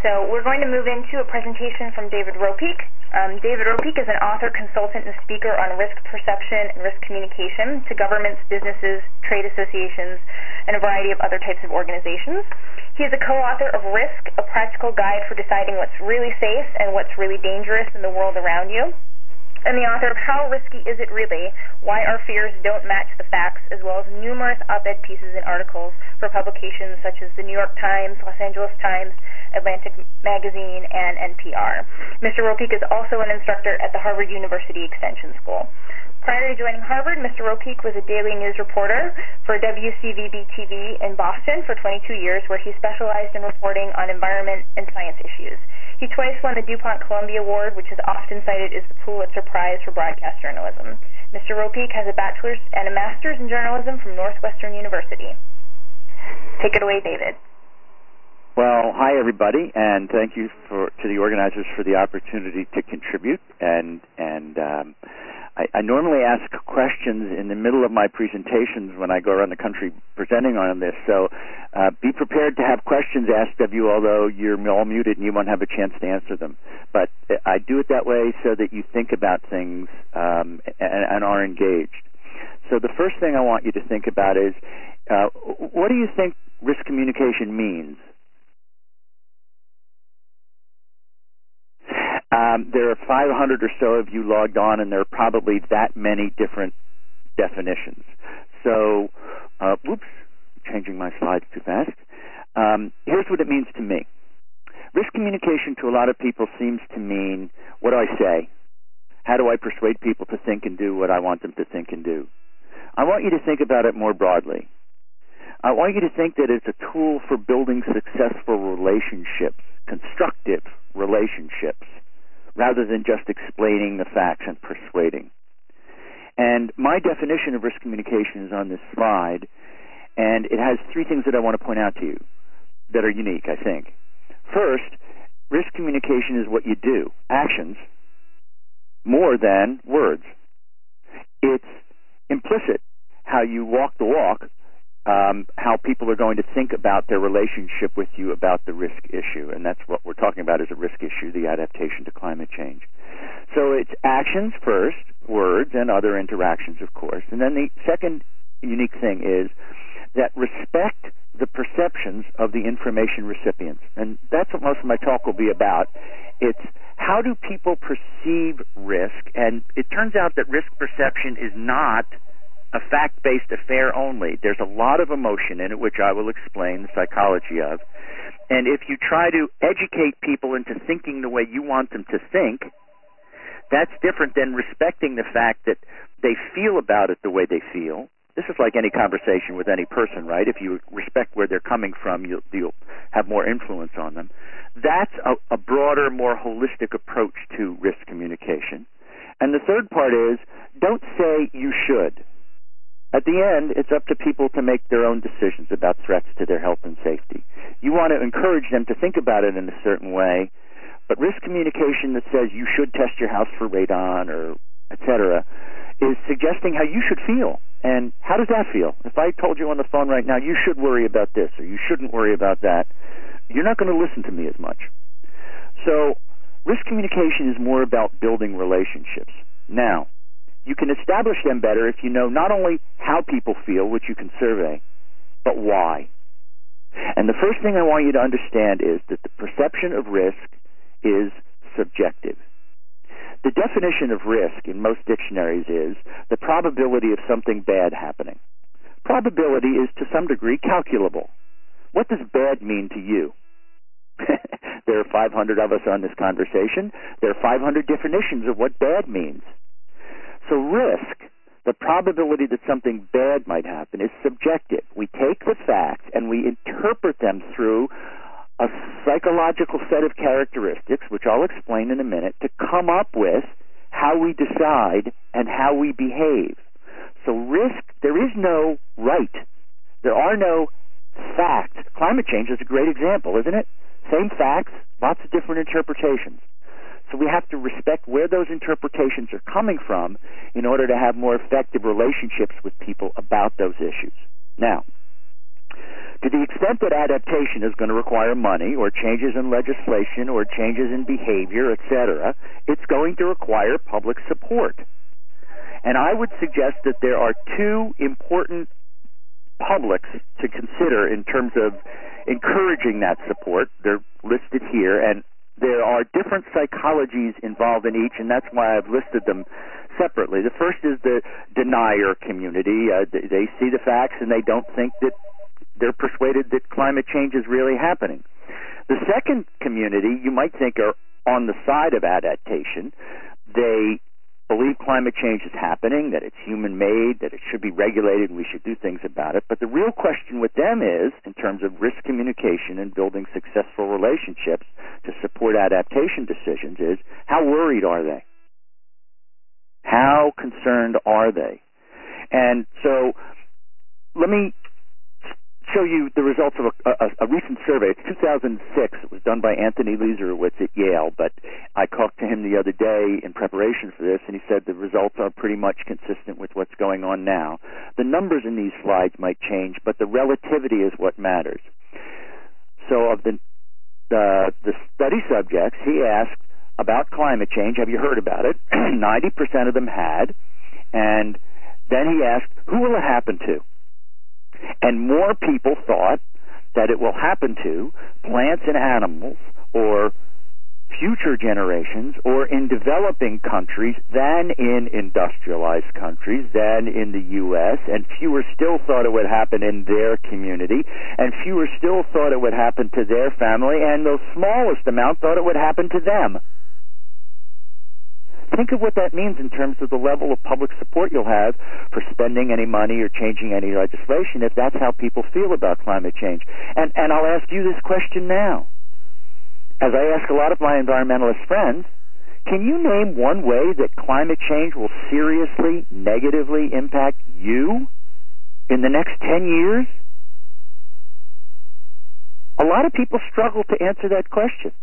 So we're going to move into a presentation from David Ropeik. David Ropeik is an author, consultant, and speaker on risk perception and risk communication to governments, businesses, trade associations, and a variety of other types of organizations. He is a co-author of Risk, a practical guide for deciding what's really safe and what's really dangerous in the world around you, and the author of How Risky Is It Really? Why Our Fears Don't Match the Facts, as well as numerous op-ed pieces and articles for publications such as the New York Times, Los Angeles Times, Atlantic Magazine, and NPR. Mr. Ropeik is also an instructor at the Harvard University Extension School. Prior to joining Harvard, Mr. Ropeik was a daily news reporter for WCVB-TV in Boston for 22 years, where he specialized in reporting on environment and science issues. He twice won the DuPont Columbia Award, which is often cited as the Pulitzer Prize for broadcast journalism. Mr. Ropeik has a bachelor's and a master's in journalism from Northwestern University. Take it away, David. Well, hi everybody, and thank you to the organizers for the opportunity to contribute. I normally ask questions in the middle of my presentations when I go around the country presenting on this, so be prepared to have questions asked of you, although you're all muted and you won't have a chance to answer them. But I do it that way so that you think about things and are engaged. So the first thing I want you to think about is, what do you think risk communication means? There are 500 or so of you logged on, and there are probably that many different definitions. So, changing my slides too fast. Here's what it means to me. Risk communication to a lot of people seems to mean, what do I say? How do I persuade people to think and do what I want them to think and do? I want you to think about it more broadly. I want you to think that it's a tool for building successful relationships, constructive relationships, rather than just explaining the facts and persuading. And my definition of risk communication is on this slide, and it has three things that I want to point out to you that are unique, I think. First, risk communication is what you do, actions, more than words. It's implicit, how you walk the walk, how people are going to think about their relationship with you about the risk issue, and that's what we're talking about as a risk issue, the adaptation to climate change. So it's actions first, words, and other interactions, of course. And then the second unique thing is that respect the perceptions of the information recipients, and that's what most of my talk will be about. It's how do people perceive risk, and it turns out that risk perception is not a fact-based affair only. There's a lot of emotion in it, which I will explain the psychology of. And if you try to educate people into thinking the way you want them to think, that's different than respecting the fact that they feel about it the way they feel. This is like any conversation with any person, right? If you respect where they're coming from, you'll have more influence on them. That's a broader, more holistic approach to risk communication. And the third part is, don't say you should. At the end, it's up to people to make their own decisions about threats to their health and safety. You want to encourage them to think about it in a certain way, but risk communication that says you should test your house for radon or et cetera is suggesting how you should feel. And how does that feel? If I told you on the phone right now, you should worry about this or you shouldn't worry about that, you're not going to listen to me as much. So risk communication is more about building relationships. Now, you can establish them better if you know not only how people feel, which you can survey, but why. And the first thing I want you to understand is that the perception of risk is subjective. The definition of risk in most dictionaries is the probability of something bad happening. Probability is to some degree calculable. What does bad mean to you? There are 500 of us on this conversation. There are 500 definitions of what bad means. So risk, the probability that something bad might happen, is subjective. We take the facts and we interpret them through a psychological set of characteristics, which I'll explain in a minute, to come up with how we decide and how we behave. So risk, there is no right. There are no facts. Climate change is a great example, isn't it? Same facts, lots of different interpretations. So we have to respect where those interpretations are coming from in order to have more effective relationships with people about those issues. Now, To the extent that adaptation is going to require money or changes in legislation or changes in behavior, etc., it's going to require public support. And I would suggest that there are two important publics to consider in terms of encouraging that support. They're listed here, and there are different psychologies involved in each, and that's why I've listed them separately. The first is the denier community. They see the facts and they don't think that they're persuaded that climate change is really happening. The second community you might think are on the side of adaptation. They believe climate change is happening, that it's human-made, that it should be regulated, and we should do things about it. But the real question with them is, in terms of risk communication and building successful relationships to support adaptation decisions, is how worried are they? How concerned are they? And so let me show you the results of a recent survey. It's 2006. It was done by Anthony Leiserowitz at Yale, but I talked to him the other day in preparation for this, and he said the results are pretty much consistent with what's going on now. The numbers in these slides might change, but the relativity is what matters. So of the study subjects, he asked about climate change. Have you heard about it? 90% of them had. And then he asked, who will it happen to? And more people thought that it will happen to plants and animals or future generations or in developing countries than in industrialized countries, than in the U.S., and fewer still thought it would happen in their community, and fewer still thought it would happen to their family, and the smallest amount thought it would happen to them. Think of what that means in terms of the level of public support you'll have for spending any money or changing any legislation if that's how people feel about climate change. And I'll ask you this question now. As I ask a lot of my environmentalist friends, can you name one way that climate change will seriously, negatively impact you in the next 10 years? A lot of people struggle to answer that question.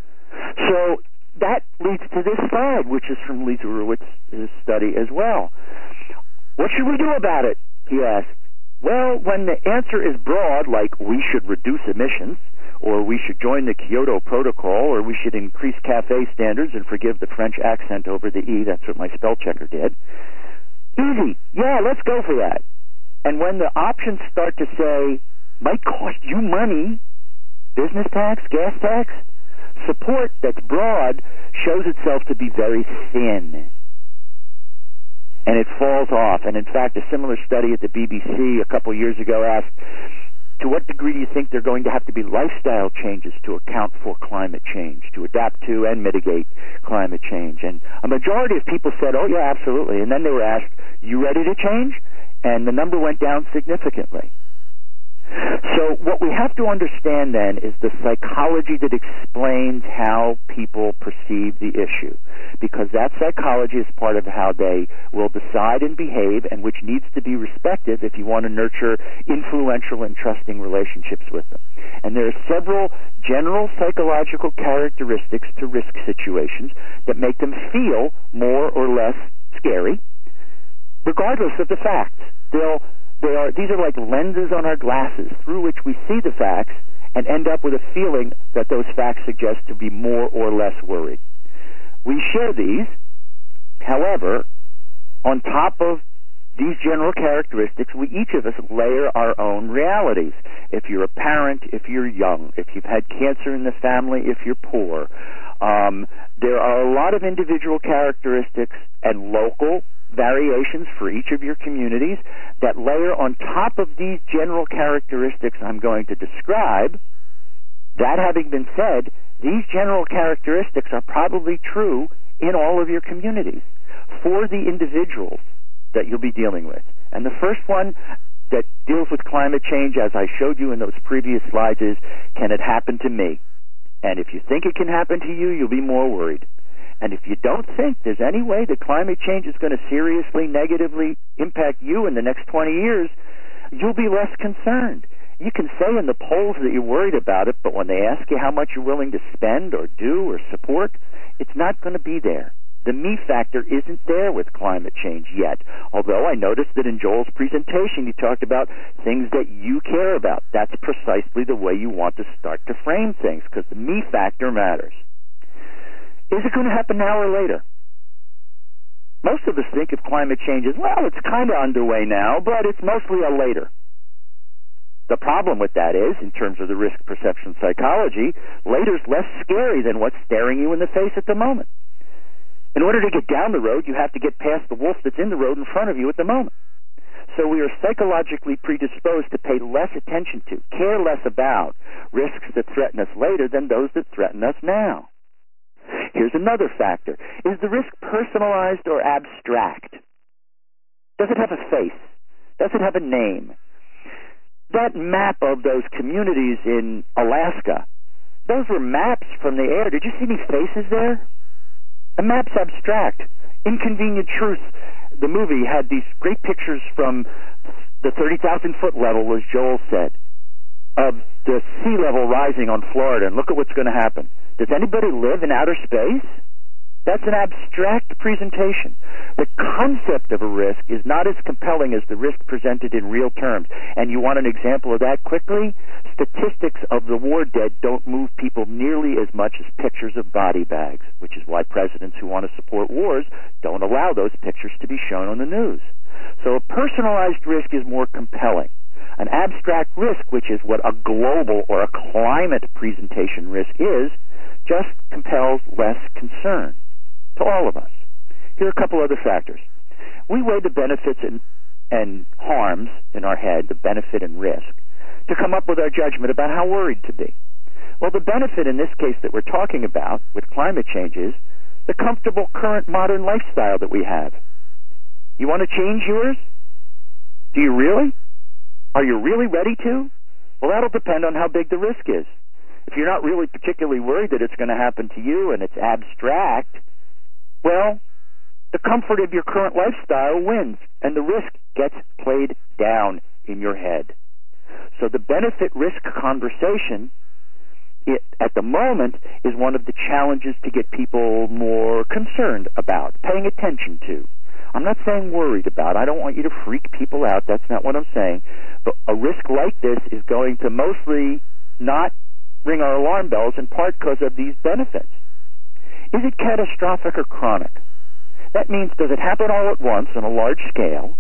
So that leads to this slide, which is from Leisorowitz's study as well. What should we do about it? He asked. Well, when the answer is broad, like we should reduce emissions, or we should join the Kyoto Protocol, or we should increase CAFE standards and forgive the French accent over the E, that's what my spell checker did. Easy. Yeah, let's go for that. And when the options start to say, might cost you money, business tax, gas tax, support that's broad shows itself to be very thin. And it falls off. And in fact, a similar study at the BBC a couple years ago asked, to what degree do you think there are going to have to be lifestyle changes to account for climate change, to adapt to and mitigate climate change? And a majority of people said, oh yeah, absolutely. And then they were asked, you ready to change? And the number went down significantly. So what we have to understand then is the psychology that explains how people perceive the issue, because that psychology is part of how they will decide and behave, and which needs to be respected if you want to nurture influential and trusting relationships with them. And there are several general psychological characteristics to risk situations that make them feel more or less scary, regardless of the facts. These are like lenses on our glasses through which we see the facts and end up with a feeling that those facts suggest to be more or less worried. We share these. However, on top of these general characteristics, we each of us layer our own realities. If you're a parent, if you're young, if you've had cancer in the family, if you're poor, there are a lot of individual characteristics and local variations for each of your communities that layer on top of these general characteristics I'm going to describe. That having been said, these general characteristics are probably true in all of your communities for the individuals that you'll be dealing with. And the first one that deals with climate change, as I showed you in those previous slides, is, can it happen to me? And if you think it can happen to you, you'll be more worried. And if you don't think there's any way that climate change is going to seriously negatively impact you in the next 20 years, you'll be less concerned. You can say in the polls that you're worried about it, but when they ask you how much you're willing to spend or do or support, it's not going to be there. The me factor isn't there with climate change yet, although I noticed that in Joel's presentation he talked about things that you care about. That's precisely the way you want to start to frame things, because the me factor matters. Is it going to happen now or later? Most of us think of climate change as, well, it's kind of underway now, but it's mostly a later. The problem with that is, in terms of the risk perception psychology, later's less scary than what's staring you in the face at the moment. In order to get down the road, you have to get past the wolf that's in the road in front of you at the moment. So we are psychologically predisposed to pay less attention to, care less about, risks that threaten us later than those that threaten us now. Here's another factor. Is the risk personalized or abstract? Does it have a face? Does it have a name? That map of those communities in Alaska, those were maps from the air. Did you see any faces there? The map's abstract. Inconvenient Truth, the movie, had these great pictures from the 30,000-foot level, as Joel said, of the sea level rising on Florida, and look at what's going to happen. Does anybody live in outer space? That's an abstract presentation. The concept of a risk is not as compelling as the risk presented in real terms. And you want an example of that quickly? Statistics of the war dead don't move people nearly as much as pictures of body bags, which is why presidents who want to support wars don't allow those pictures to be shown on the news. So a personalized risk is more compelling. An abstract risk, which is what a global or a climate presentation risk is, just compels less concern to all of us. Here are a couple other factors. We weigh the benefits and harms in our head, the benefit and risk, to come up with our judgment about how worried to be. Well, the benefit in this case that we're talking about with climate change is the comfortable current modern lifestyle that we have. You want to change yours? Do you really? Are you really ready to? Well, that'll depend on how big the risk is. If you're not really particularly worried that it's going to happen to you and it's abstract, well, the comfort of your current lifestyle wins, and the risk gets played down in your head. So the benefit-risk conversation, at the moment, is one of the challenges to get people more concerned about, paying attention to. I'm not saying worried about. I don't want you to freak people out. That's not what I'm saying. But a risk like this is going to mostly not ring our alarm bells, in part because of these benefits. Is it catastrophic or chronic? That means, does it happen all at once on a large scale,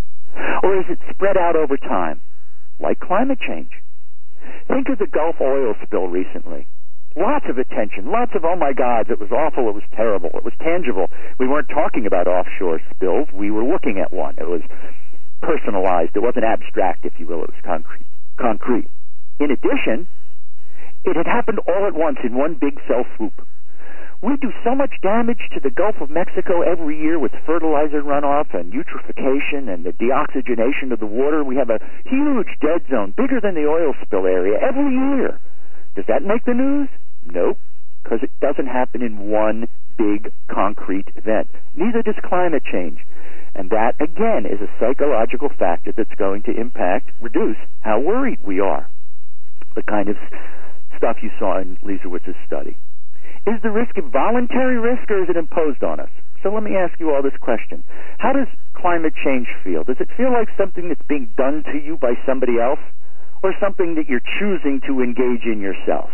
or is it spread out over time, like climate change? Think of the Gulf oil spill recently. Lots of attention, lots of, oh my God, it was awful, it was terrible, it was tangible. We weren't talking about offshore spills, we were looking at one. It was personalized, it wasn't abstract, if you will, it was concrete. In addition, it had happened all at once in one big cell swoop. We do so much damage to the Gulf of Mexico every year with fertilizer runoff and eutrophication and the deoxygenation of the water. We have a huge dead zone, bigger than the oil spill area, every year. Does that make the news? Nope, because it doesn't happen in one big concrete event. Neither does climate change. And that, again, is a psychological factor that's going to reduce how worried we are. The kind of stuff you saw in Leisewitz's study. Is the risk a voluntary risk, or is it imposed on us? So let me ask you all this question. How does climate change feel? Does it feel like something that's being done to you by somebody else, or something that you're choosing to engage in yourself?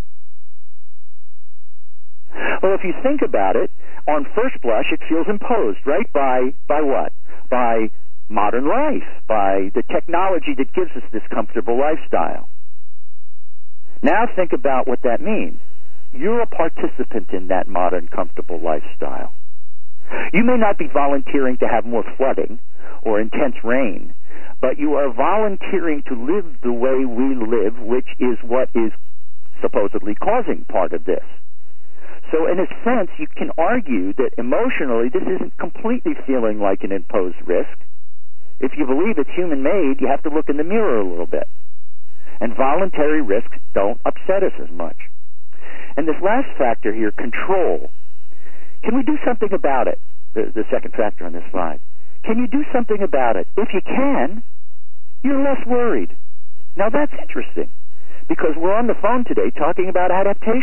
Well, if you think about it, on first blush, it feels imposed, right? By what? By modern life, by the technology that gives us this comfortable lifestyle. Now think about what that means. You're a participant in that modern, comfortable lifestyle. You may not be volunteering to have more flooding or intense rain, but you are volunteering to live the way we live, which is what is supposedly causing part of this. So in a sense, you can argue that emotionally this isn't completely feeling like an imposed risk. If you believe it's human-made, you have to look in the mirror a little bit. And voluntary risks don't upset us as much. And this last factor here, control. Can we do something about it? The second factor on this slide. Can you do something about it? If you can, you're less worried. Now that's interesting, because we're on the phone today talking about adaptation.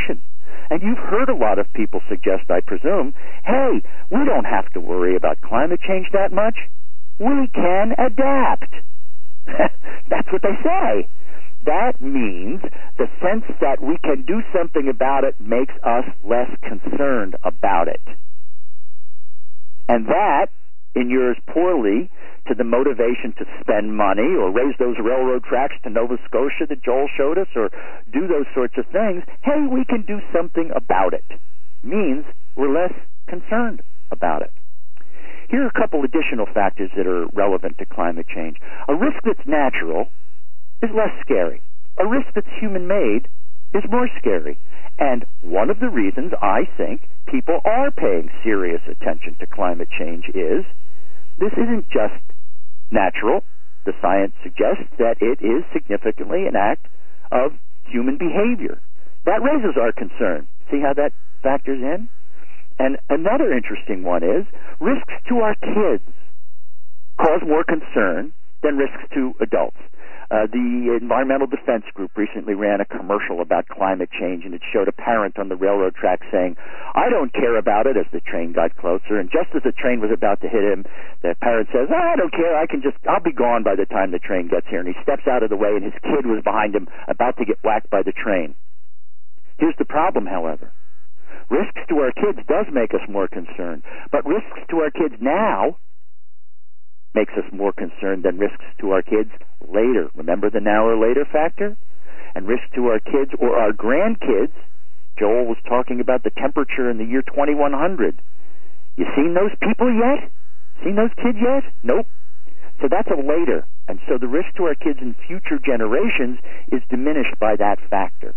And you've heard a lot of people suggest, I presume, hey, we don't have to worry about climate change that much. We can adapt. That's what they say. That means the sense that we can do something about it makes us less concerned about it. And that inures poorly to the motivation to spend money or raise those railroad tracks to Nova Scotia that Joel showed us or do those sorts of things. Hey, we can do something about it. Means we're less concerned about it. Here are a couple additional factors that are relevant to climate change. A risk that's natural is less scary. A risk that's human-made is more scary. And one of the reasons I think people are paying serious attention to climate change is this isn't just natural. The science suggests that it is significantly an act of human behavior. That raises our concern. See how that factors in? And another interesting one is risks to our kids cause more concern than risks to adults. The Environmental Defense Group recently ran a commercial about climate change, and it showed a parent on the railroad track saying, I don't care about it, as the train got closer. And just as the train was about to hit him, the parent says, I don't care, I'll be gone by the time the train gets here. And he steps out of the way, and his kid was behind him, about to get whacked by the train. Here's the problem, however. Risks to our kids does make us more concerned, but risks to our kids now makes us more concerned than risks to our kids later. Remember the now or later factor? And risks to our kids or our grandkids. Joel was talking about the temperature in the year 2100. You seen those people yet? Seen those kids yet? Nope. So that's a later. And so the risk to our kids in future generations is diminished by that factor.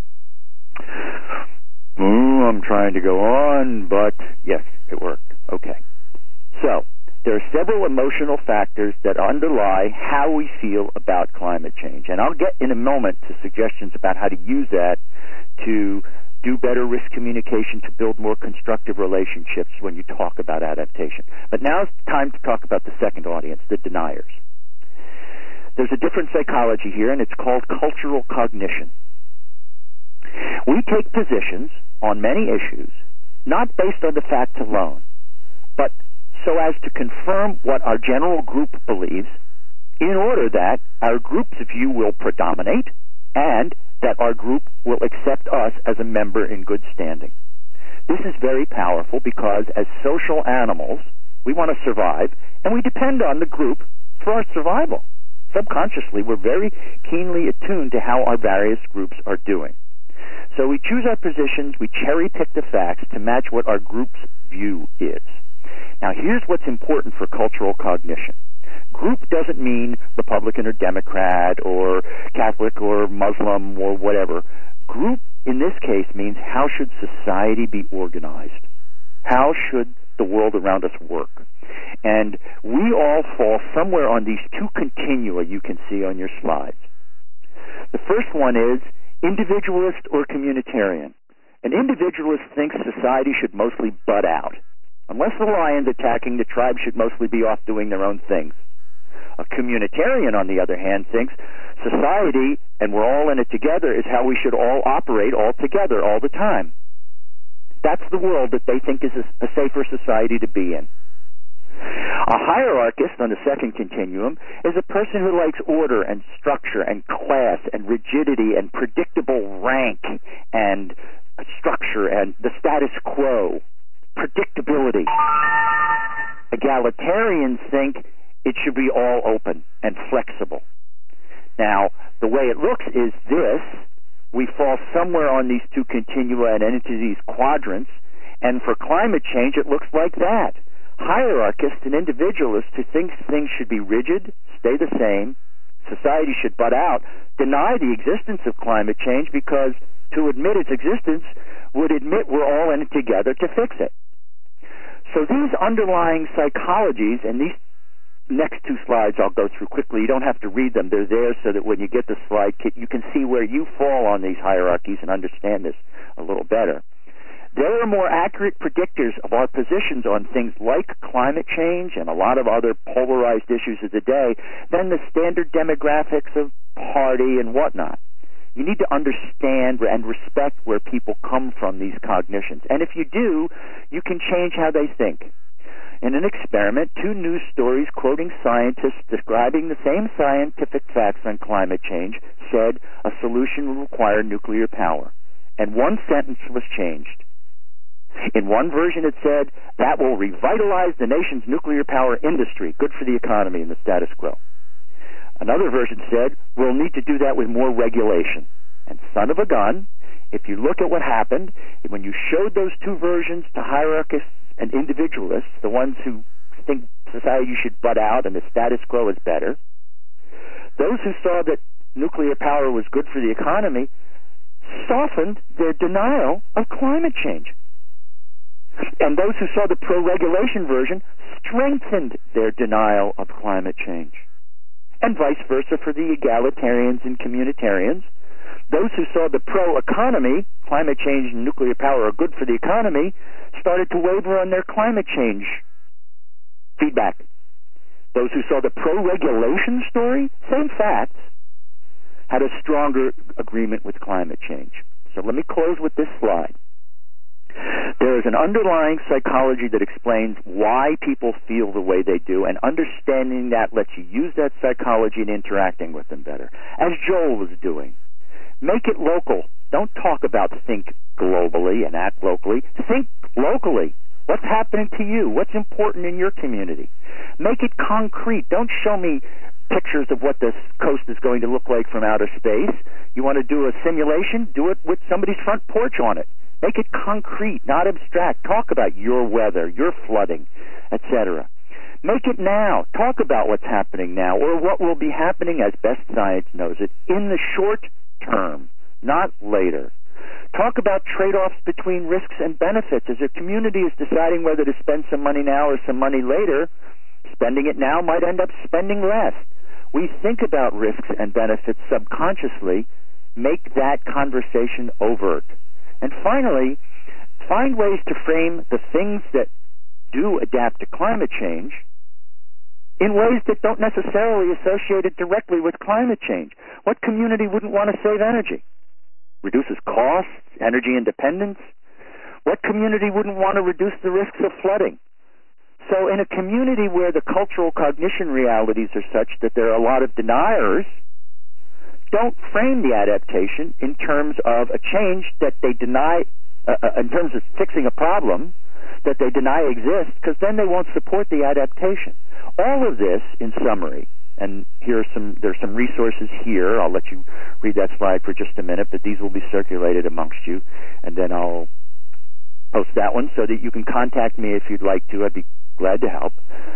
I'm trying to go on, but yes, it worked. Okay. So, there are several emotional factors that underlie how we feel about climate change. And I'll get in a moment to suggestions about how to use that to do better risk communication, to build more constructive relationships when you talk about adaptation. But now it's time to talk about the second audience, the deniers. There's a different psychology here, and it's called cultural cognition. We take positions on many issues, not based on the facts alone, but so as to confirm what our general group believes, in order that our group's view will predominate and that our group will accept us as a member in good standing. This is very powerful because as social animals, we want to survive, and we depend on the group for our survival. Subconsciously, we're very keenly attuned to how our various groups are doing. So we choose our positions, we cherry-pick the facts to match what our group's view is. Now, here's what's important for cultural cognition. Group doesn't mean Republican or Democrat or Catholic or Muslim or whatever. Group, in this case, means how should society be organized? How should the world around us work? And we all fall somewhere on these two continua you can see on your slides. The first one is individualist or communitarian. An individualist thinks society should mostly butt out. Unless the lion's attacking, the tribe should mostly be off doing their own things. A communitarian, on the other hand, thinks society, and we're all in it together, is how we should all operate all together all the time. That's the world that they think is a safer society to be in. A hierarchist on the second continuum is a person who likes order and structure and class and rigidity and predictable rank and structure and the status quo. Predictability. Egalitarians think it should be all open and flexible. Now, the way it looks is this. We fall somewhere on these two continua and into these quadrants, and for climate change it looks like that. Hierarchists and individualists who think things should be rigid, stay the same, society should butt out, deny the existence of climate change because to admit its existence would admit we're all in it together to fix it. So these underlying psychologies, and these next two slides I'll go through quickly. You don't have to read them. They're there so that when you get the slide kit, you can see where you fall on these hierarchies and understand this a little better. They are more accurate predictors of our positions on things like climate change and a lot of other polarized issues of the day than the standard demographics of party and whatnot. You need to understand and respect where people come from, these cognitions. And if you do, you can change how they think. In an experiment, 2 news stories quoting scientists describing the same scientific facts on climate change said a solution will require nuclear power. And one sentence was changed. In one version it said, that will revitalize the nation's nuclear power industry, good for the economy and the status quo. Another version said, we'll need to do that with more regulation. And son of a gun, if you look at what happened, when you showed those 2 versions to hierarchists and individualists, the ones who think society should butt out and the status quo is better, those who saw that nuclear power was good for the economy softened their denial of climate change. And those who saw the pro-regulation version strengthened their denial of climate change. And vice versa for the egalitarians and communitarians. Those who saw the pro-economy, climate change and nuclear power are good for the economy, started to waver on their climate change feedback. Those who saw the pro-regulation story, same facts, had a stronger agreement with climate change. So let me close with this slide. There is an underlying psychology that explains why people feel the way they do, and understanding that lets you use that psychology in interacting with them better. As Joel was doing, make it local. Don't talk about think globally and act locally. Think locally. What's happening to you? What's important in your community? Make it concrete. Don't show me pictures of what this coast is going to look like from outer space. You want to do a simulation? Do it with somebody's front porch on it. Make it concrete, not abstract. Talk about your weather, your flooding, etc. Make it now. Talk about what's happening now, or what will be happening as best science knows it, in the short term, not later. Talk about trade-offs between risks and benefits. As a community is deciding whether to spend some money now or some money later, spending it now might end up spending less. We think about risks and benefits subconsciously. Make that conversation overt. And finally, find ways to frame the things that do adapt to climate change in ways that don't necessarily associate it directly with climate change. What community wouldn't want to save energy? Reduces costs, energy independence? What community wouldn't want to reduce the risks of flooding? So in a community where the cultural cognition realities are such that there are a lot of deniers, don't frame the adaptation in terms of a change that they deny, in terms of fixing a problem that they deny exists, because then they won't support the adaptation. All of this, in summary, and there's some resources here. I'll let you read that slide for just a minute, but these will be circulated amongst you, and then I'll post that one so that you can contact me if you'd like to. I'd be glad to help.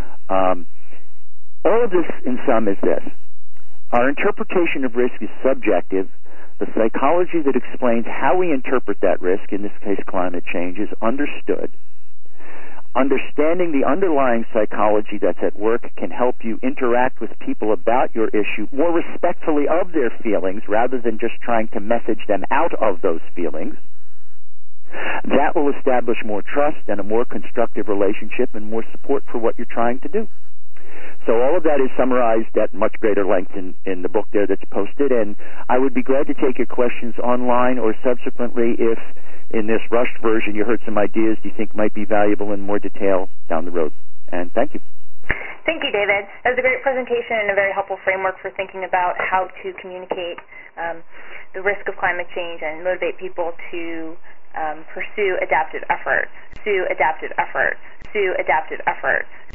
All of this, in sum, is this. Our interpretation of risk is subjective. The psychology that explains how we interpret that risk, in this case climate change, is understood. Understanding the underlying psychology that's at work can help you interact with people about your issue more respectfully of their feelings rather than just trying to message them out of those feelings. That will establish more trust and a more constructive relationship and more support for what you're trying to do. So all of that is summarized at much greater length in the book there that's posted, and I would be glad to take your questions online or subsequently if in this rushed version you heard some ideas you think might be valuable in more detail down the road. And thank you. Thank you, David. That was a great presentation and a very helpful framework for thinking about how to communicate the risk of climate change and motivate people to pursue adaptive efforts.